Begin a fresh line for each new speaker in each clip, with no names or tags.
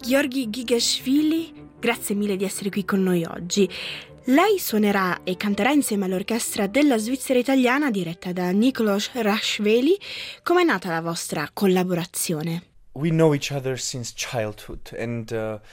Giorgi Ghigashvili, grazie mille di essere qui con noi oggi. Lei suonerà e canterà insieme all'orchestra della Svizzera italiana diretta da Nikoloz Rachveli. Com'è nata la vostra collaborazione?
We know each other since childhood and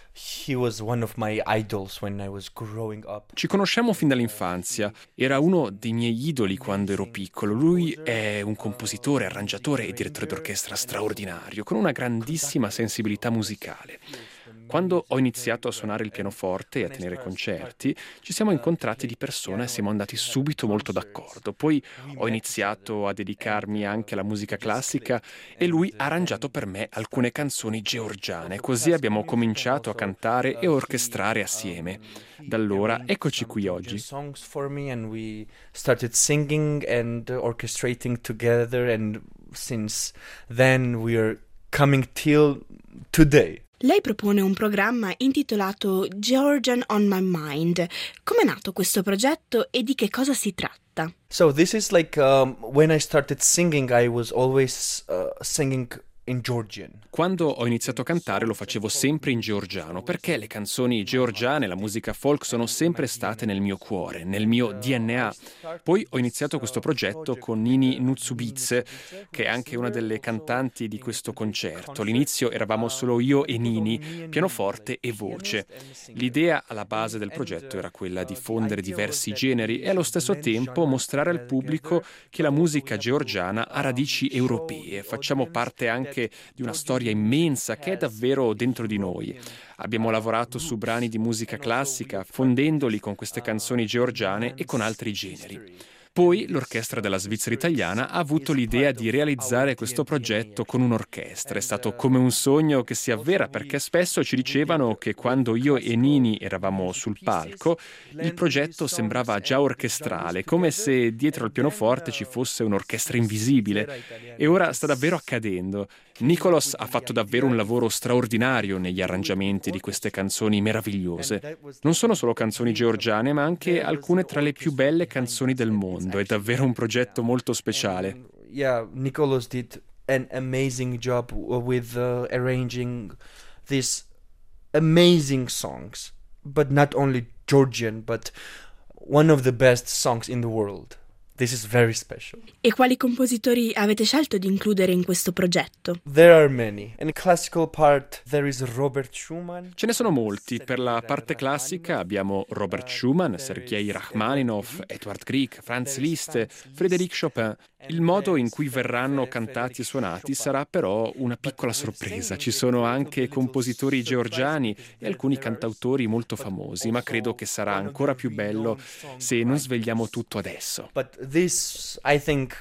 he was one of my idols when I was growing up.
Ci conosciamo fin dall'infanzia, era uno dei miei idoli quando ero piccolo. Lui è un compositore, arrangiatore e direttore d'orchestra straordinario, con una grandissima sensibilità musicale. Quando ho iniziato a suonare il pianoforte e a tenere concerti, ci siamo incontrati di persona e siamo andati subito molto d'accordo. Poi ho iniziato a dedicarmi anche alla musica classica e lui ha arrangiato per me alcune canzoni georgiane. Così abbiamo cominciato a cantare e orchestrare assieme. Da allora eccoci qui oggi.
Songs for me and we started singing and orchestrating together and since then we are coming till today.
Lei propone un programma intitolato Georgian on My Mind. Com'è nato questo progetto e di che cosa si tratta?
So this is like when I started singing, I was always singing in Georgian.
Quando ho iniziato a cantare lo facevo sempre in georgiano, perché le canzoni georgiane, la musica folk sono sempre state nel mio cuore, nel mio DNA. Poi ho iniziato questo progetto con Nini Nutsubidze, che è anche una delle cantanti di questo concerto. All'inizio eravamo solo io e Nini, pianoforte e voce. L'idea alla base del progetto era quella di fondere diversi generi e allo stesso tempo mostrare al pubblico che la musica georgiana ha radici europee. Facciamo parte anche di una storia immensa che è davvero dentro di noi. Abbiamo lavorato su brani di musica classica, fondendoli con queste canzoni georgiane e con altri generi. Poi l'orchestra della Svizzera italiana ha avuto l'idea di realizzare questo progetto con un'orchestra. È stato come un sogno che si avvera, perché spesso ci dicevano che quando io e Nini eravamo sul palco il progetto sembrava già orchestrale, come se dietro al pianoforte ci fosse un'orchestra invisibile. E ora sta davvero accadendo. Nikoloz ha fatto davvero un lavoro straordinario negli arrangiamenti di queste canzoni meravigliose. Non sono solo canzoni georgiane, ma anche alcune tra le più belle canzoni del mondo. È davvero un progetto molto speciale.
Yeah, Nikoloz did an amazing job with arranging these amazing songs, but not only Georgian, but one of the best songs in the world. This is very special.
E quali compositori avete scelto di includere in questo progetto?
There are many. In the classical part there is Robert Schumann.
Ce ne sono molti. Per la parte classica abbiamo Robert Schumann, Sergei Rachmaninov, Edvard Grieg, Franz Liszt, Frédéric Chopin. Il modo in cui verranno cantati e suonati sarà però una piccola sorpresa. Ci sono anche compositori georgiani e alcuni cantautori molto famosi, ma credo che sarà ancora più bello se non svegliamo tutto adesso.
But this, I think,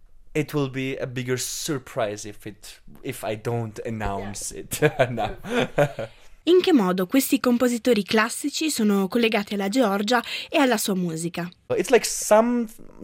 it will be a bigger surprise if I don't announce it now.
In che modo questi compositori classici sono collegati alla Georgia e alla sua musica?
It's like some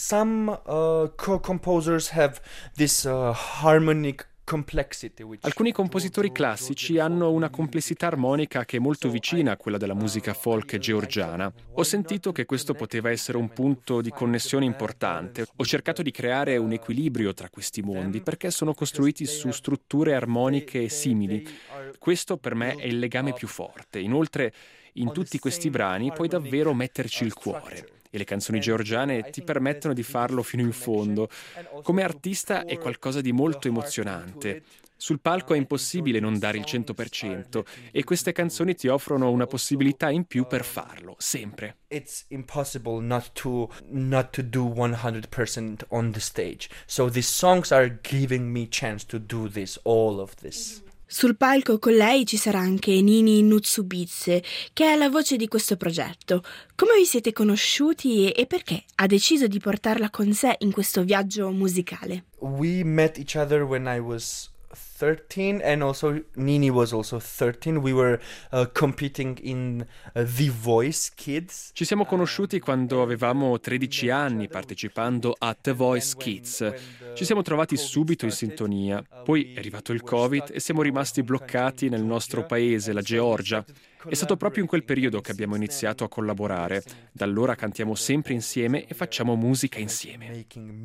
composers have this harmonic complexity.
Alcuni compositori classici hanno una complessità armonica che è molto vicina a quella della musica folk georgiana. Ho sentito che questo poteva essere un punto di connessione importante. Ho cercato di creare un equilibrio tra questi mondi perché sono costruiti su strutture armoniche simili. Questo per me è il legame più forte. Inoltre, in tutti questi brani puoi davvero metterci il cuore. E le canzoni georgiane ti permettono di farlo fino in fondo. Come artista è qualcosa di molto emozionante. Sul palco è impossibile non dare il 100% e queste canzoni ti offrono una possibilità in più per farlo, sempre.
It's impossible not to do 100% on the stage. So these songs are giving me chance to do this, all of this.
Sul palco con lei ci sarà anche Nini Nutsubidze, che è la voce di questo progetto. Come vi siete conosciuti e perché ha deciso di portarla con sé in questo viaggio musicale?
We met each other when I was 13 and also Nini was also 13. We were competing in The Voice Kids.
Ci siamo conosciuti quando avevamo 13 anni partecipando a The Voice Kids. Ci siamo trovati subito in sintonia. Poi è arrivato il Covid e siamo rimasti bloccati nel nostro paese, la Georgia. È stato proprio in quel periodo che abbiamo iniziato a collaborare. Da allora cantiamo sempre insieme e facciamo musica insieme.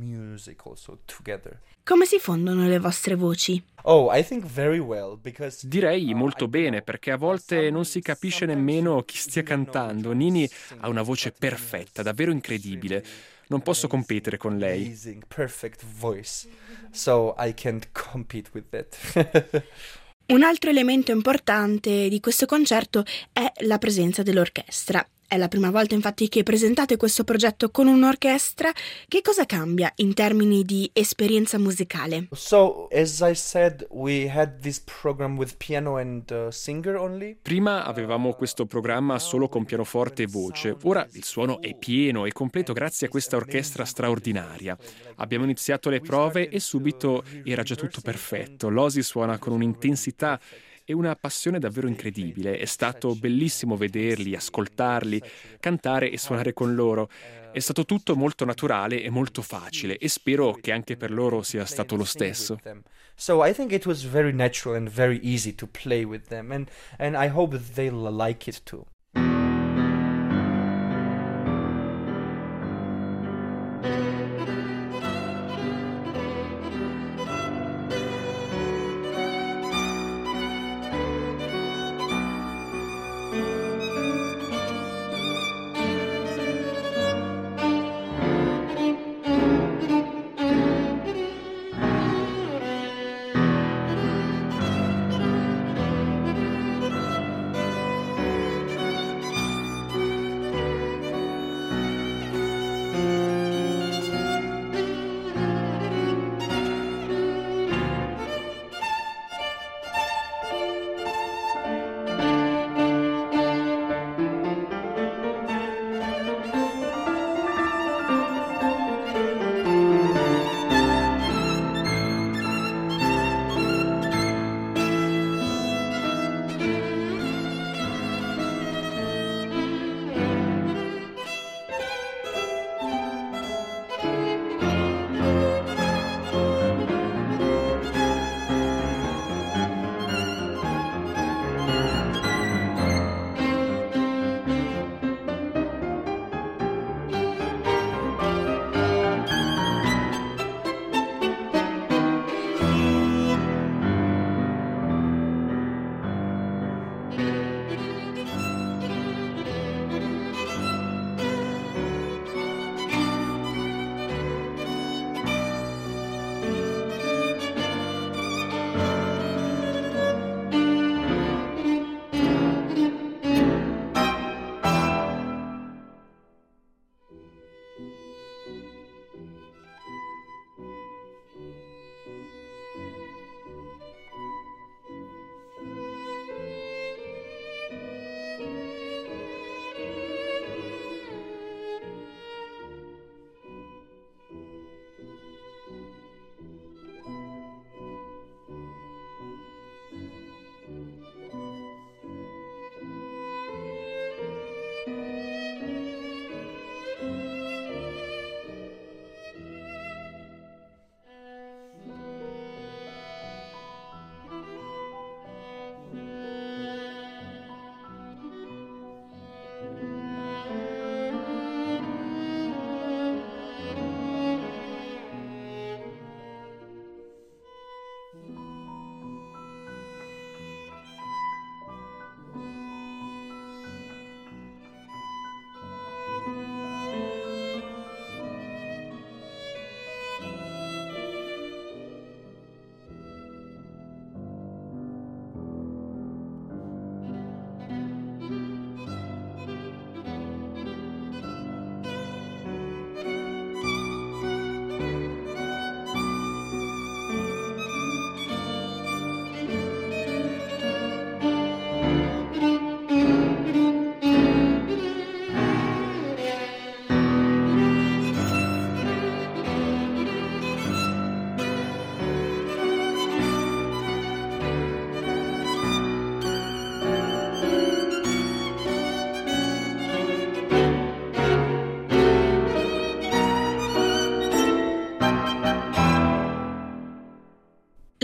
Come si fondono le vostre voci?
Direi molto bene, perché a volte non si capisce nemmeno chi stia cantando. Nini ha una voce perfetta, davvero incredibile. Non posso competere con lei.
Un altro elemento importante di questo concerto è la presenza dell'orchestra. È la prima volta infatti che presentate questo progetto con un'orchestra. Che cosa cambia in termini di esperienza musicale?
Prima avevamo questo programma solo con pianoforte e voce, ora il suono è pieno e completo grazie a questa orchestra straordinaria. Abbiamo iniziato le prove e subito era già tutto perfetto. L'Ozzy suona con un'intensità e una passione davvero incredibile. È stato bellissimo vederli, ascoltarli, cantare e suonare con loro. È stato tutto molto naturale e molto facile e spero che anche per loro sia stato lo stesso.
So I think it was very natural and very easy to play with them, and I hope they'll like it too.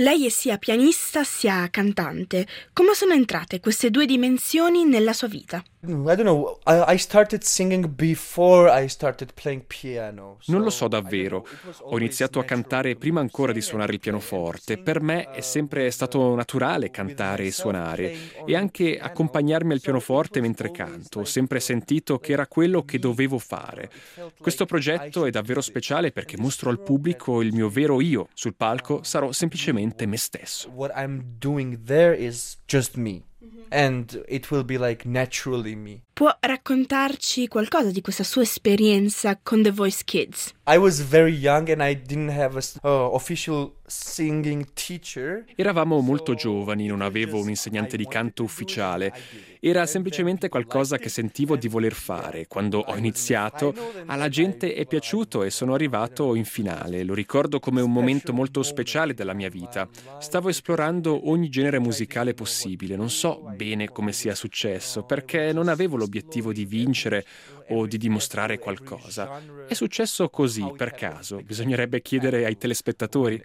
lei è sia pianista sia cantante. Come sono entrate queste due dimensioni nella sua vita?
I don't know. I started singing before I started playing piano.
Non lo so davvero. Ho iniziato a cantare prima ancora di suonare il pianoforte. Per me è sempre stato naturale cantare e suonare e anche accompagnarmi al pianoforte mentre canto. Ho sempre sentito che era quello che dovevo fare. Questo progetto è davvero speciale perché mostro al pubblico il mio vero io. Sul palco sarò semplicemente me stesso.
What I'm doing there is just me. And it will be like naturally me.
Può raccontarci qualcosa di questa sua esperienza con The Voice Kids?
I was very young and I didn't have a official singing teacher.
Eravamo molto giovani, non avevo un insegnante di canto ufficiale. Era semplicemente qualcosa che sentivo di voler fare. Quando ho iniziato, alla gente è piaciuto e sono arrivato in finale. Lo ricordo come un momento molto speciale della mia vita. Stavo esplorando ogni genere musicale possibile. Non so bene come sia successo, perché non avevo l'obiettivo di vincere o di dimostrare qualcosa. È successo così, per caso. Bisognerebbe chiedere ai telespettatori.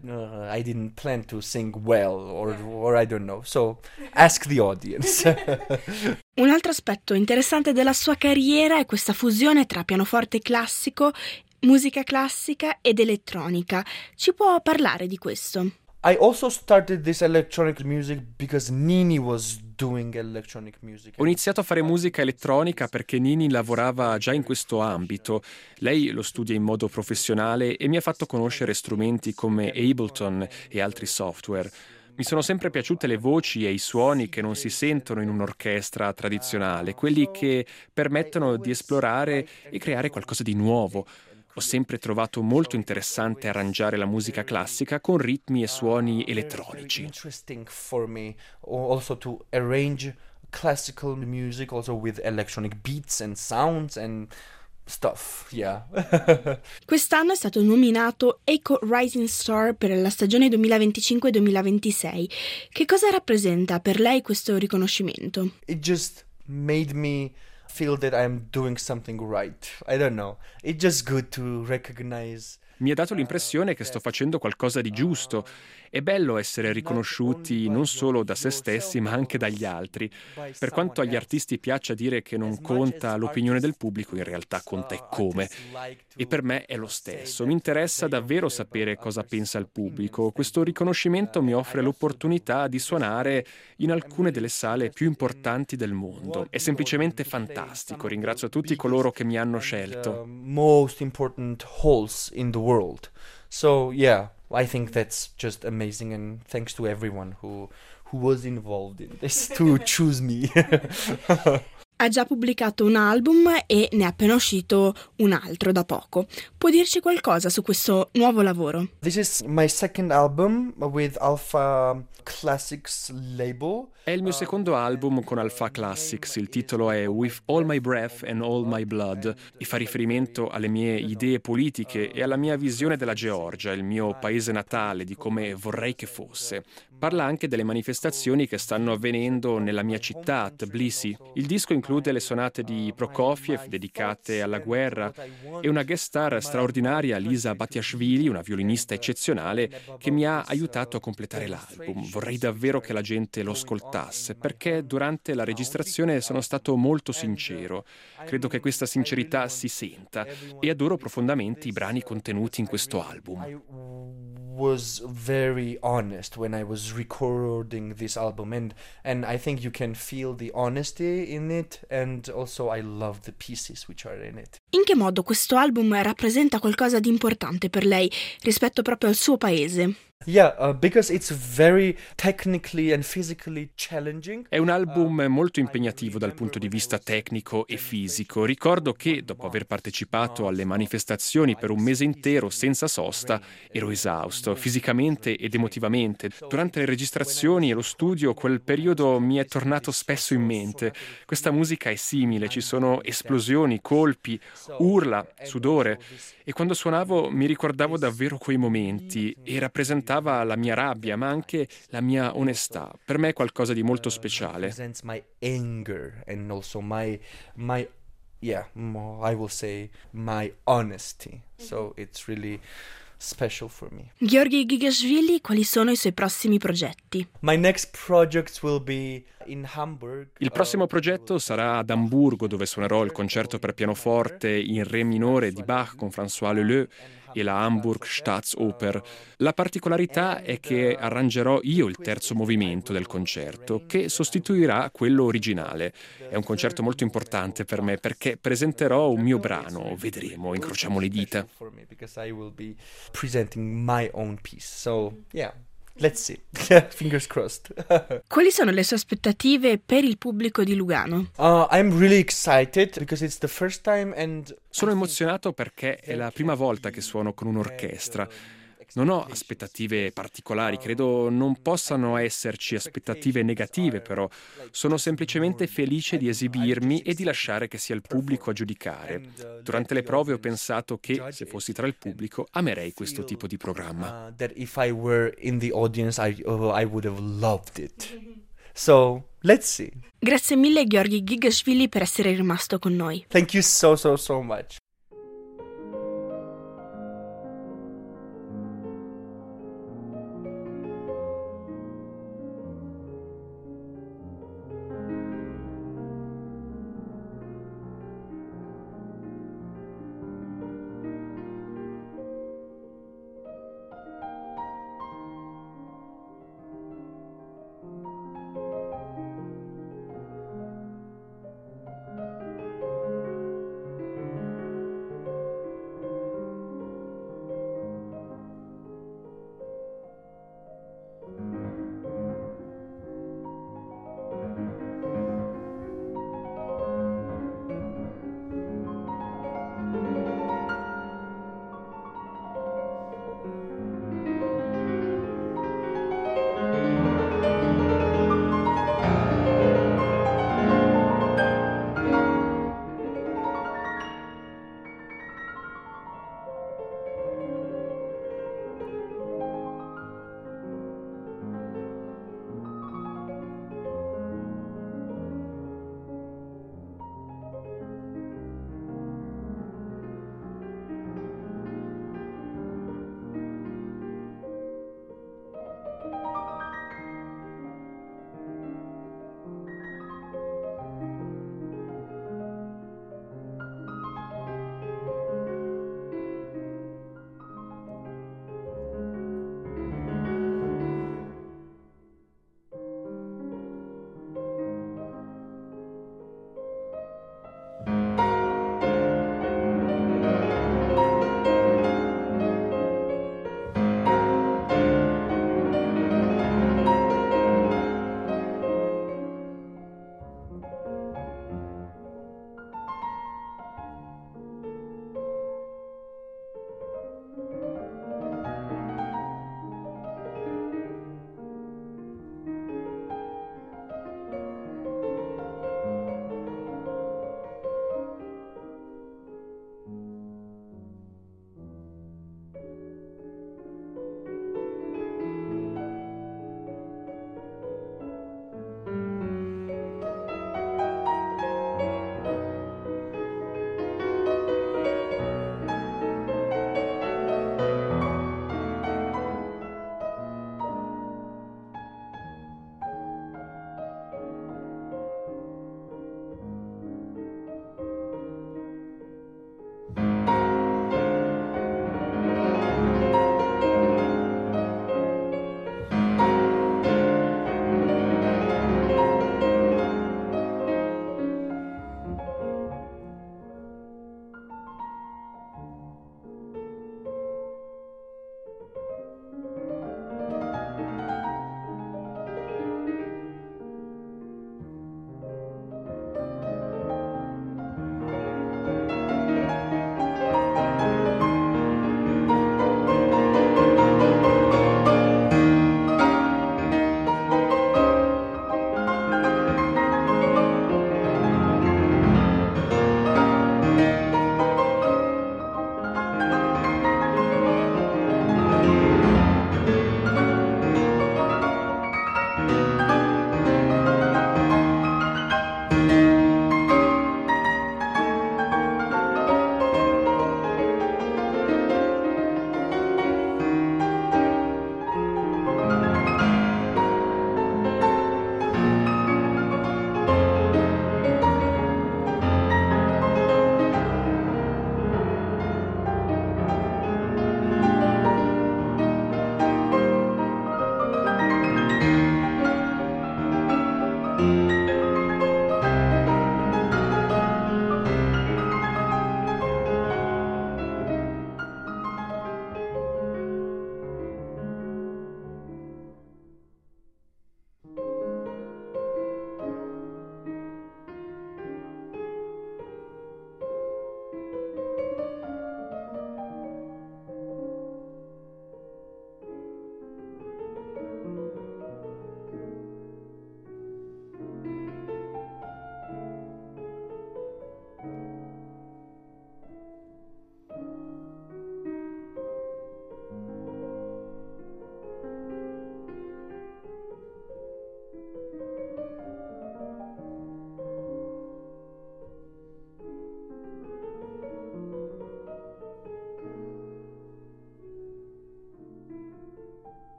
I didn't plan to sing well or I don't know. So ask the audience.
Un altro aspetto interessante della sua carriera è questa fusione tra pianoforte classico, musica classica ed elettronica. Ci può parlare di questo?
I also started this electronic music because Nini was doing electronic music.
Ho iniziato a fare musica elettronica perché Nini lavorava già in questo ambito. Lei lo studia in modo professionale e mi ha fatto conoscere strumenti come Ableton e altri software. Mi sono sempre piaciute le voci e i suoni che non si sentono in un'orchestra tradizionale, quelli che permettono di esplorare e creare qualcosa di nuovo. Ho sempre trovato molto interessante arrangiare la musica classica con ritmi e suoni elettronici.
Interesting for me also to arrange classical music also with electronic beats and sounds and stuff, yeah.
Quest'anno è stato nominato Echo Rising Star per la stagione 2025-2026. Che cosa rappresenta per lei questo riconoscimento?
It just made me feel that I'm doing something right. I don't know. It's just good to recognize.
Mi ha dato l'impressione che sto facendo qualcosa di giusto. È bello essere riconosciuti non solo da se stessi, ma anche dagli altri. Per quanto agli artisti piaccia dire che non conta l'opinione del pubblico, in realtà conta e come. E per me è lo stesso. Mi interessa davvero sapere cosa pensa il pubblico. Questo riconoscimento mi offre l'opportunità di suonare in alcune delle sale più importanti del mondo. È semplicemente fantastico. Ringrazio tutti coloro che mi hanno scelto.
Most important halls in the world. So yeah, I think that's just amazing, and thanks to everyone who was involved in this to choose me.
Ha già pubblicato un album e ne è appena uscito un altro da poco. Può dirci qualcosa su questo nuovo lavoro?
This is my second album with Alpha Classics label.
È il mio secondo album con Alpha Classics, il titolo è With All My Breath and All My Blood e fa riferimento alle mie idee politiche e alla mia visione della Georgia, il mio paese natale, di come vorrei che fosse. Parla anche delle manifestazioni che stanno avvenendo nella mia città, Tbilisi. Il disco include le sonate di Prokofiev dedicate alla guerra e una guest star straordinaria, Lisa Batiashvili, una violinista eccezionale che mi ha aiutato a completare l'album. Vorrei davvero che la gente lo ascoltasse perché durante la registrazione sono stato molto sincero. Credo che questa sincerità si senta e adoro profondamente i brani contenuti in questo album.
Was very honest when I was recording this album, and I think you can feel the honesty in it, and also I love the pieces which are in it.
In che modo questo album rappresenta qualcosa di importante per lei rispetto proprio al suo paese?
Yeah, because it's very technically and physically challenging.
È un album molto impegnativo dal punto di vista tecnico e fisico. Ricordo che, dopo aver partecipato alle manifestazioni per un mese intero senza sosta, ero esausto, fisicamente ed emotivamente. Durante le registrazioni e lo studio, quel periodo mi è tornato spesso in mente. Questa musica è simile, ci sono esplosioni, colpi, urla, sudore. E quando suonavo mi ricordavo davvero quei momenti e rappresentava la mia rabbia, ma anche la mia onestà. Per me è qualcosa di molto speciale.
My anger and also my I will say my honesty. So it's really special for me.
Georgi Gigashvili, quali sono i suoi prossimi progetti?
My next project will be in Hamburg.
Il prossimo progetto sarà ad Amburgo, dove suonerò il concerto per pianoforte in re minore di Bach con François Leleu e la Hamburg Staatsoper. La particolarità è che arrangerò io il terzo movimento del concerto, che sostituirà quello originale. È un concerto molto importante per me perché presenterò un mio brano, vedremo, incrociamo le dita.
Because I will be presenting my own piece. So, yeah. Let's see. Fingers crossed.
Quali sono le sue aspettative per il pubblico di Lugano?
I'm really excited because it's the first time and
Sono emozionato perché è la prima volta che suono con un'orchestra. Non ho aspettative particolari, credo non possano esserci aspettative negative, però sono semplicemente felice di esibirmi e di lasciare che sia il pubblico a giudicare. Durante le prove ho pensato che, se fossi tra il pubblico, amerei questo tipo di programma.
that if I were in the audience, I would have loved it. So, let's see.
Grazie mille Georgi Gigashvili per essere rimasto con noi.
Thank you so much.